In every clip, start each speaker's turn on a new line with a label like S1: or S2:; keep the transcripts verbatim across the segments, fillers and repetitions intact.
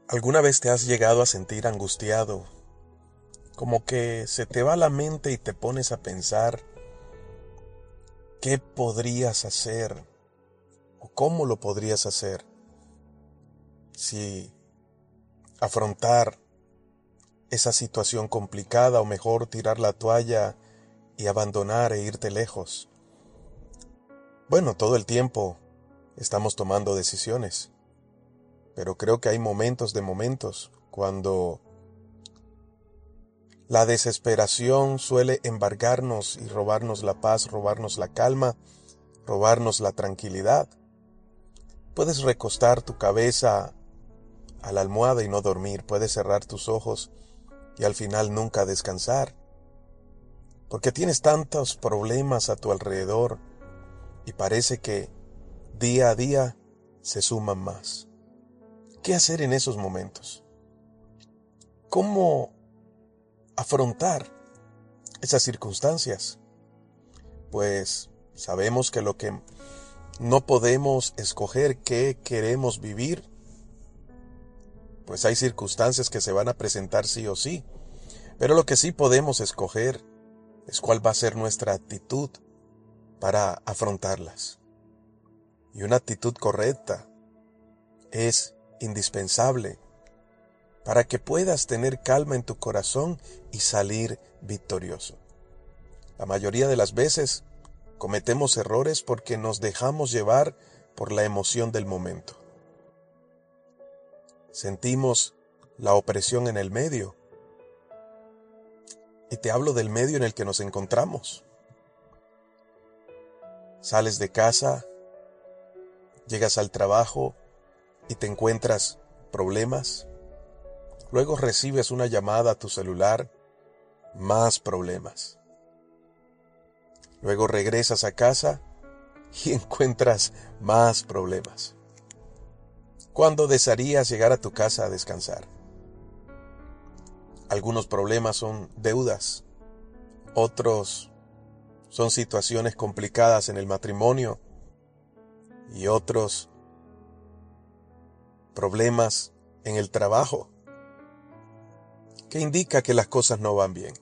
S1: ¿Alguna vez te has llegado a sentir angustiado? Como que se te va la mente y te pones a pensar qué podrías hacer o cómo lo podrías hacer si afrontar esa situación complicada o mejor tirar la toalla y abandonar e irte lejos. Bueno, todo el tiempo estamos tomando decisiones, pero creo que hay momentos de momentos cuando la desesperación suele embargarnos y robarnos la paz, robarnos la calma, robarnos la tranquilidad. Puedes recostar tu cabeza a la almohada y no dormir, puedes cerrar tus ojos y al final nunca descansar, porque tienes tantos problemas a tu alrededor y parece que día a día se suman más. ¿Qué hacer en esos momentos? ¿Cómo afrontar esas circunstancias? Pues sabemos que lo que no podemos escoger qué queremos vivir, pues hay circunstancias que se van a presentar sí o sí, pero lo que sí podemos escoger es cuál va a ser nuestra actitud para afrontarlas. Y una actitud correcta es indispensable para que puedas tener calma en tu corazón y salir victorioso. La mayoría de las veces cometemos errores porque nos dejamos llevar por la emoción del momento. Sentimos la opresión en el medio. Y te hablo del medio en el que nos encontramos. Sales de casa, llegas al trabajo y te encuentras problemas. Luego recibes una llamada a tu celular, más problemas. Luego regresas a casa y encuentras más problemas. ¿Cuándo desearías llegar a tu casa a descansar? Algunos problemas son deudas, otros son situaciones complicadas en el matrimonio y otros problemas en el trabajo, que indica que las cosas no van bien.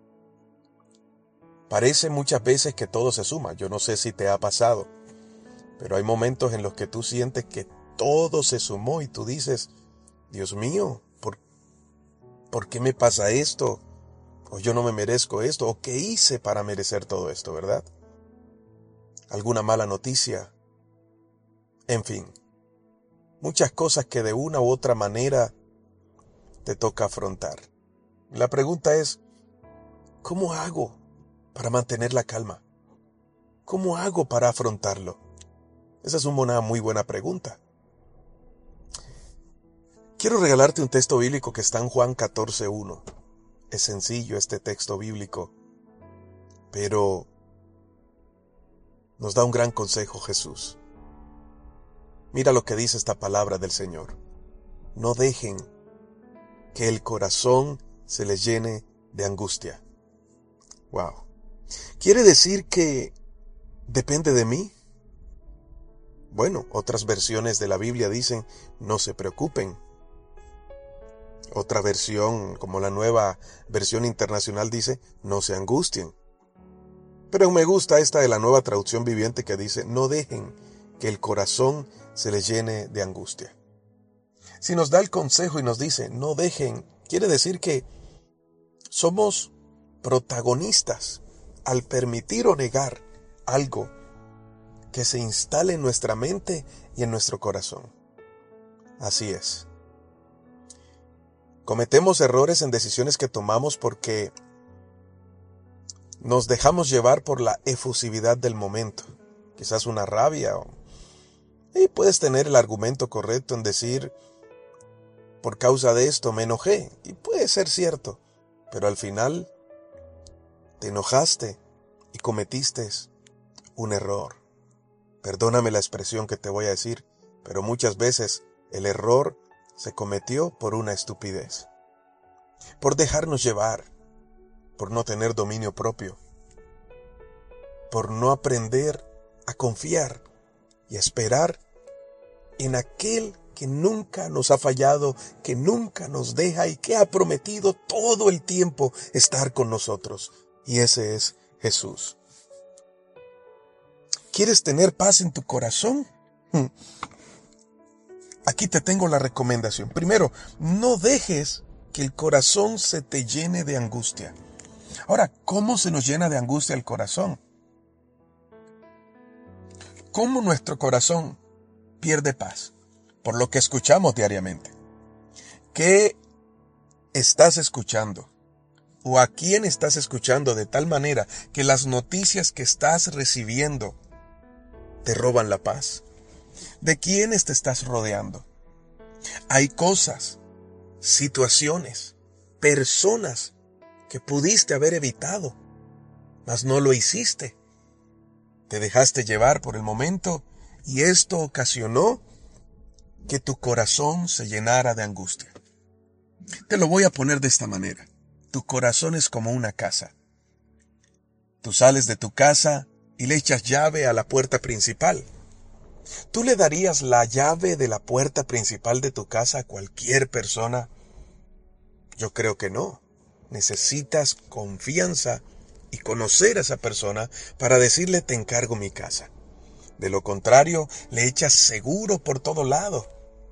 S1: Parece muchas veces que todo se suma, yo no sé si te ha pasado, pero hay momentos en los que tú sientes que todo se sumó y tú dices, Dios mío, ¿por, ¿por qué me pasa esto? O yo no me merezco esto, o qué hice para merecer todo esto, ¿verdad? Alguna mala noticia, en fin, muchas cosas que de una u otra manera te toca afrontar. La pregunta es, ¿cómo hago para mantener la calma? ¿Cómo hago para afrontarlo? Esa es una muy buena pregunta. Quiero regalarte un texto bíblico que está en Juan catorce uno. Es sencillo este texto bíblico, pero nos da un gran consejo Jesús. Mira lo que dice esta palabra del Señor. No dejen que el corazón se les llene de angustia. Wow. ¿Quiere decir que depende de mí? Bueno, otras versiones de la Biblia dicen, no se preocupen. Otra versión, como la nueva versión internacional, dice, no se angustien. Pero me gusta esta de la nueva traducción viviente que dice, no dejen que el corazón se les llene de angustia. Si nos da el consejo y nos dice, no dejen, quiere decir que somos protagonistas al permitir o negar algo que se instale en nuestra mente y en nuestro corazón. Así es. Cometemos errores en decisiones que tomamos porque nos dejamos llevar por la efusividad del momento. Quizás una rabia. O... Y puedes tener el argumento correcto en decir, por causa de esto me enojé. Y puede ser cierto. Pero al final te enojaste y cometiste un error. Perdóname la expresión que te voy a decir, pero muchas veces el error se cometió por una estupidez, por dejarnos llevar, por no tener dominio propio, por no aprender a confiar y a esperar en aquel que nunca nos ha fallado, que nunca nos deja y que ha prometido todo el tiempo estar con nosotros. Y ese es Jesús. ¿Quieres tener paz en tu corazón? Hmm. Aquí te tengo la recomendación. Primero, no dejes que el corazón se te llene de angustia. Ahora, ¿cómo se nos llena de angustia el corazón? ¿Cómo nuestro corazón pierde paz? Por lo que escuchamos diariamente. ¿Qué estás escuchando? ¿O a quién estás escuchando de tal manera que las noticias que estás recibiendo te roban la paz? ¿De quiénes te estás rodeando? Hay cosas, situaciones, personas que pudiste haber evitado, mas no lo hiciste. Te dejaste llevar por el momento y esto ocasionó que tu corazón se llenara de angustia. Te lo voy a poner de esta manera. Tu corazón es como una casa. Tú sales de tu casa y le echas llave a la puerta principal. ¿Tú le darías la llave de la puerta principal de tu casa a cualquier persona? Yo creo que no. Necesitas confianza y conocer a esa persona para decirle te encargo mi casa. De lo contrario, le echas seguro por todo lado.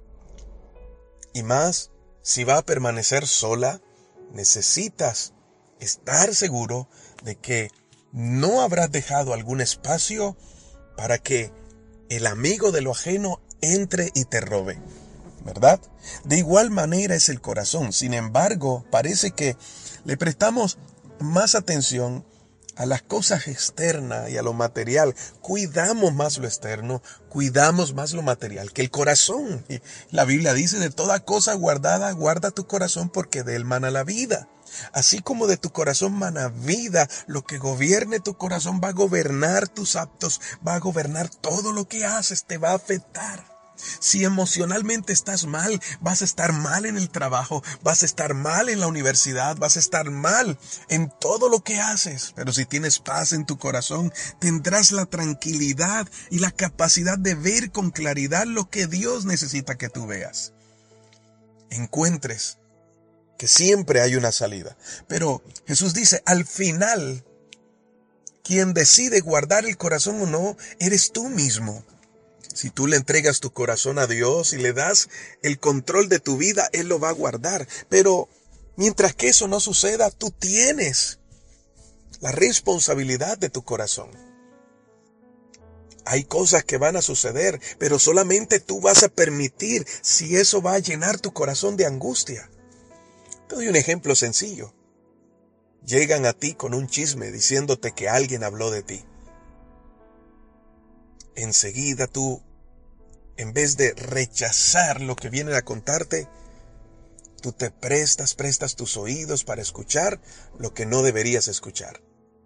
S1: Y más, si va a permanecer sola, necesitas estar seguro de que no habrás dejado algún espacio para que el amigo de lo ajeno entre y te robe, ¿verdad? De igual manera es el corazón. Sin embargo, parece que le prestamos más atención a las cosas externas y a lo material. Cuidamos más lo externo, cuidamos más lo material que el corazón. Y la Biblia dice, de toda cosa guardada, guarda tu corazón porque de él mana la vida. Así como de tu corazón mana vida, lo que gobierne tu corazón va a gobernar tus actos, va a gobernar todo lo que haces, te va a afectar. Si emocionalmente estás mal, vas a estar mal en el trabajo, vas a estar mal en la universidad, vas a estar mal en todo lo que haces. Pero si tienes paz en tu corazón, tendrás la tranquilidad y la capacidad de ver con claridad lo que Dios necesita que tú veas. Encuentres que siempre hay una salida. Pero Jesús dice, al final, quien decide guardar el corazón o no, eres tú mismo. Si tú le entregas tu corazón a Dios y le das el control de tu vida, Él lo va a guardar. Pero mientras que eso no suceda, tú tienes la responsabilidad de tu corazón. Hay cosas que van a suceder, pero solamente tú vas a permitir si eso va a llenar tu corazón de angustia. Te doy un ejemplo sencillo. Llegan a ti con un chisme diciéndote que alguien habló de ti. Enseguida tú, en vez de rechazar lo que vienen a contarte, tú te prestas, prestas tus oídos para escuchar lo que no deberías escuchar.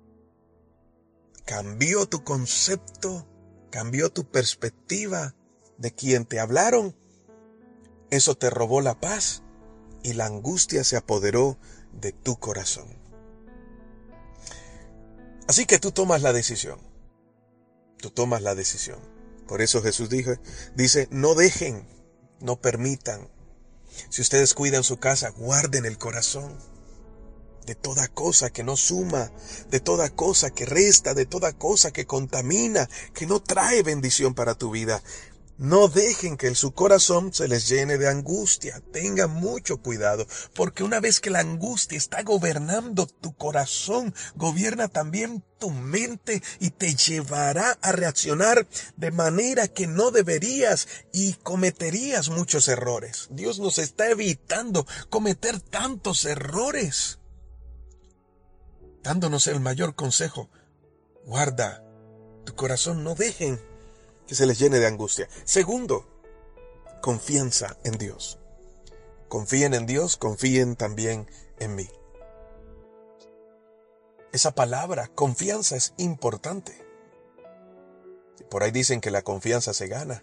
S1: Cambió tu concepto, cambió tu perspectiva de quien te hablaron. Eso te robó la paz y la angustia se apoderó de tu corazón. Así que tú tomas la decisión. Tú tomas la decisión. Por eso Jesús dijo, dice, no dejen, no permitan. Si ustedes cuidan su casa, guarden el corazón de toda cosa que no suma, de toda cosa que resta, de toda cosa que contamina, que no trae bendición para tu vida. No dejen que su corazón se les llene de angustia. Tengan mucho cuidado, porque una vez que la angustia está gobernando tu corazón, gobierna también tu mente y te llevará a reaccionar de manera que no deberías y cometerías muchos errores. Dios nos está evitando cometer tantos errores, dándonos el mayor consejo. Guarda tu corazón, no dejen que se les llene de angustia. Segundo, confianza en Dios. Confíen en Dios, confíen también en mí. Esa palabra, confianza, es importante. Por ahí dicen que la confianza se gana.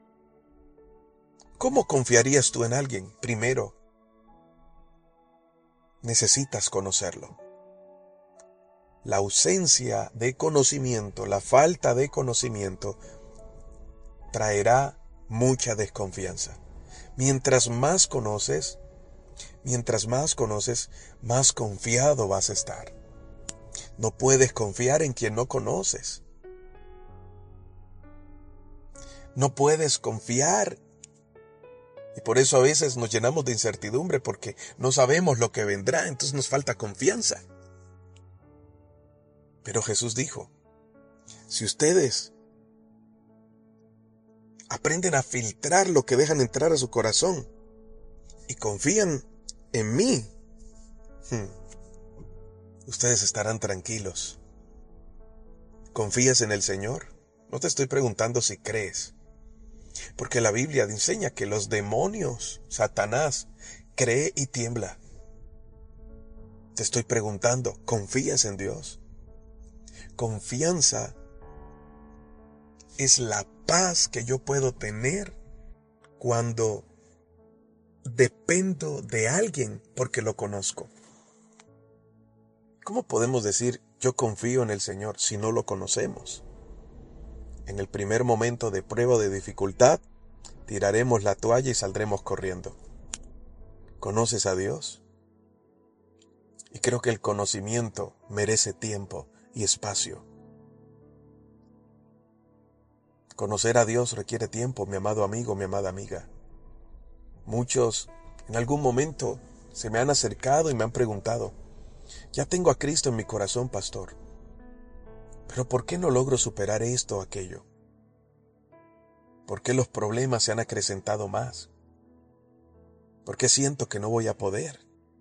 S1: ¿Cómo confiarías tú en alguien? Primero, necesitas conocerlo. La ausencia de conocimiento, la falta de conocimiento, traerá mucha desconfianza. Mientras más conoces, mientras más conoces, más confiado vas a estar. No puedes confiar en quien no conoces. No puedes confiar. Y por eso a veces nos llenamos de incertidumbre porque no sabemos lo que vendrá, entonces nos falta confianza. Pero Jesús dijo, si ustedes aprenden a filtrar lo que dejan entrar a su corazón y confían en mí, hmm, ustedes estarán tranquilos. ¿Confías en el Señor? No te estoy preguntando si crees. Porque la Biblia enseña que los demonios, Satanás, cree y tiembla. Te estoy preguntando, ¿confías en Dios? Confianza es la paz que yo puedo tener cuando dependo de alguien porque lo conozco. ¿Cómo podemos decir yo confío en el Señor si no lo conocemos? En el primer momento de prueba o de dificultad, tiraremos la toalla y saldremos corriendo. ¿Conoces a Dios? Y creo que el conocimiento merece tiempo y espacio. Conocer a Dios requiere tiempo, mi amado amigo, mi amada amiga. Muchos en algún momento se me han acercado y me han preguntado, ya tengo a Cristo en mi corazón, pastor, pero ¿por qué no logro superar esto o aquello? ¿Por qué los problemas se han acrecentado más? ¿Por qué siento que no voy a poder?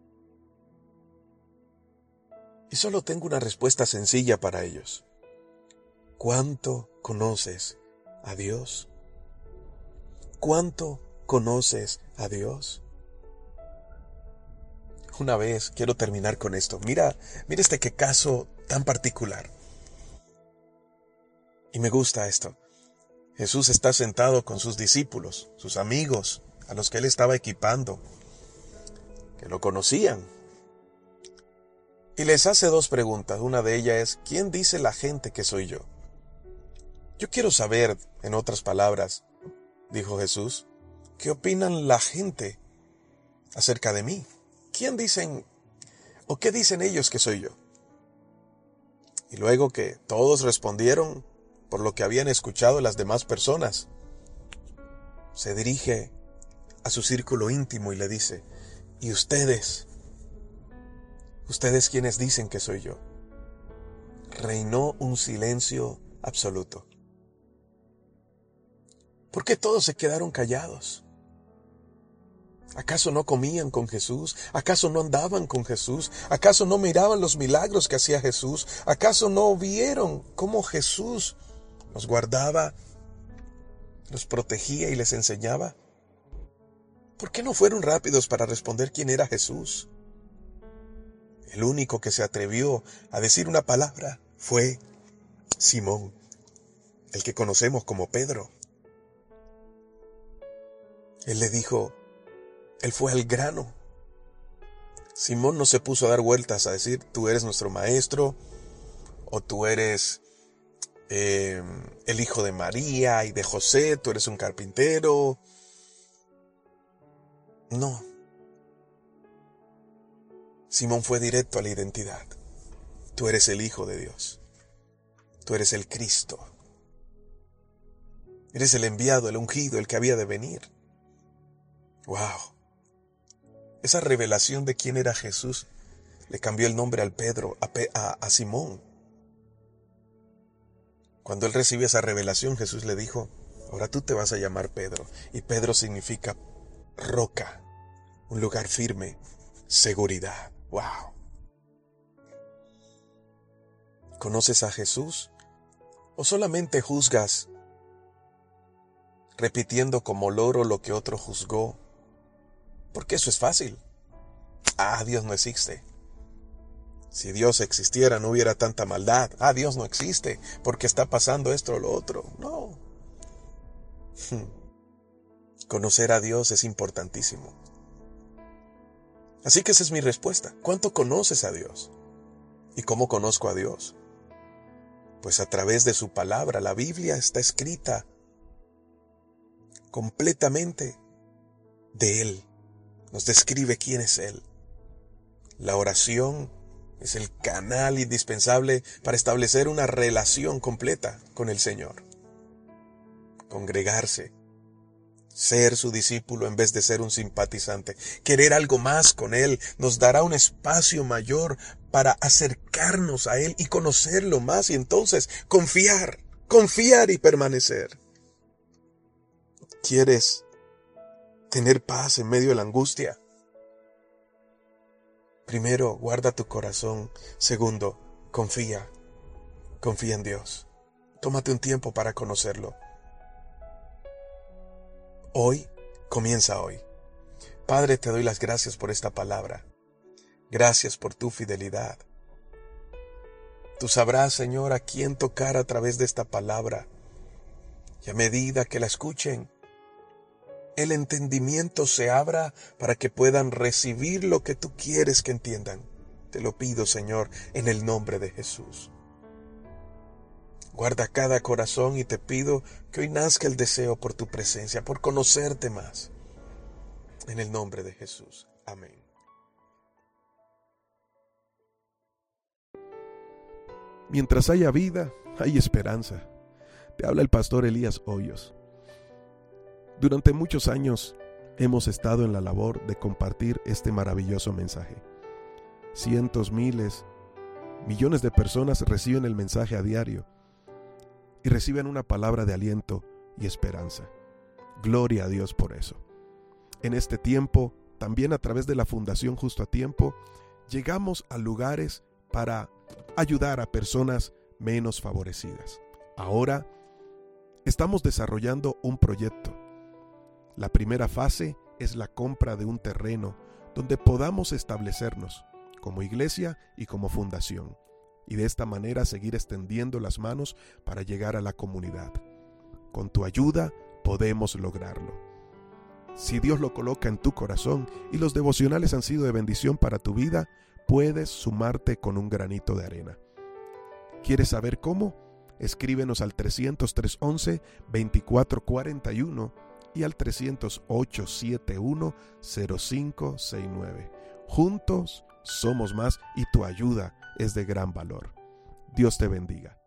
S1: Y solo tengo una respuesta sencilla para ellos. ¿Cuánto conoces a Dios? ¿Cuánto conoces a Dios? Una vez, quiero terminar con esto. Mira, mira este qué caso tan particular. Y me gusta esto. Jesús está sentado con sus discípulos, sus amigos, a los que él estaba equipando, que lo conocían. Y les hace dos preguntas. Una de ellas es, ¿quién dice la gente que soy yo? Yo quiero saber, en otras palabras, dijo Jesús, ¿qué opinan la gente acerca de mí? ¿Quién dicen, o qué dicen ellos que soy yo? Y luego que todos respondieron por lo que habían escuchado las demás personas, se dirige a su círculo íntimo y le dice, ¿y ustedes? ¿Ustedes quiénes dicen que soy yo? Reinó un silencio absoluto. ¿Por qué todos se quedaron callados? ¿Acaso no comían con Jesús? ¿Acaso no andaban con Jesús? ¿Acaso no miraban los milagros que hacía Jesús? ¿Acaso no vieron cómo Jesús los guardaba, los protegía y les enseñaba? ¿Por qué no fueron rápidos para responder quién era Jesús? El único que se atrevió a decir una palabra fue Simón, el que conocemos como Pedro. Él le dijo, él fue al grano. Simón no se puso a dar vueltas a decir, tú eres nuestro maestro, o tú eres eh, el hijo de María y de José, tú eres un carpintero. No. Simón fue directo a la identidad. Tú eres el Hijo de Dios. Tú eres el Cristo. Eres el enviado, el ungido, el que había de venir. ¡Wow! Esa revelación de quién era Jesús le cambió el nombre al Pedro, a, Pe- a, a Simón. Cuando él recibió esa revelación, Jesús le dijo, ahora tú te vas a llamar Pedro. Y Pedro significa roca, un lugar firme, seguridad. ¡Wow! ¿Conoces a Jesús? ¿O solamente juzgas repitiendo como loro lo que otro juzgó? Porque eso es fácil. Ah, Dios no existe. Si Dios existiera no hubiera tanta maldad. Ah, Dios no existe porque está pasando esto o lo otro. No. Conocer a Dios es importantísimo. Así que esa es mi respuesta. ¿Cuánto conoces a Dios? ¿Y cómo conozco a Dios? Pues a través de su palabra. La Biblia está escrita completamente de Él, nos describe quién es Él. La oración es el canal indispensable para establecer una relación completa con el Señor. Congregarse, ser su discípulo en vez de ser un simpatizante, querer algo más con Él, nos dará un espacio mayor para acercarnos a Él y conocerlo más y entonces confiar, confiar y permanecer. ¿Quieres tener paz en medio de la angustia? Primero, guarda tu corazón. Segundo, confía. Confía en Dios. Tómate un tiempo para conocerlo. Hoy, comienza hoy. Padre, te doy las gracias por esta palabra. Gracias por tu fidelidad. Tú sabrás, Señor, a quién tocar a través de esta palabra. Y a medida que la escuchen, el entendimiento se abra para que puedan recibir lo que tú quieres que entiendan. Te lo pido, Señor, en el nombre de Jesús. Guarda cada corazón y te pido que hoy nazca el deseo por tu presencia, por conocerte más. En el nombre de Jesús. Amén.
S2: Mientras haya vida, hay esperanza. Te habla el pastor Elías Hoyos. Durante muchos años hemos estado en la labor de compartir este maravilloso mensaje. Cientos, miles, millones de personas reciben el mensaje a diario y reciben una palabra de aliento y esperanza. Gloria a Dios por eso. En este tiempo, también a través de la Fundación Justo a Tiempo, llegamos a lugares para ayudar a personas menos favorecidas. Ahora, estamos desarrollando un proyecto. La primera fase es la compra de un terreno donde podamos establecernos como iglesia y como fundación, y de esta manera seguir extendiendo las manos para llegar a la comunidad. Con tu ayuda podemos lograrlo. Si Dios lo coloca en tu corazón y los devocionales han sido de bendición para tu vida, puedes sumarte con un granito de arena. ¿Quieres saber cómo? Escríbenos al trescientos tres once veinticuatro cuarenta y uno y al trescientos ocho setenta y uno cero cinco sesenta y nueve. Juntos somos más y tu ayuda es de gran valor. Dios te bendiga.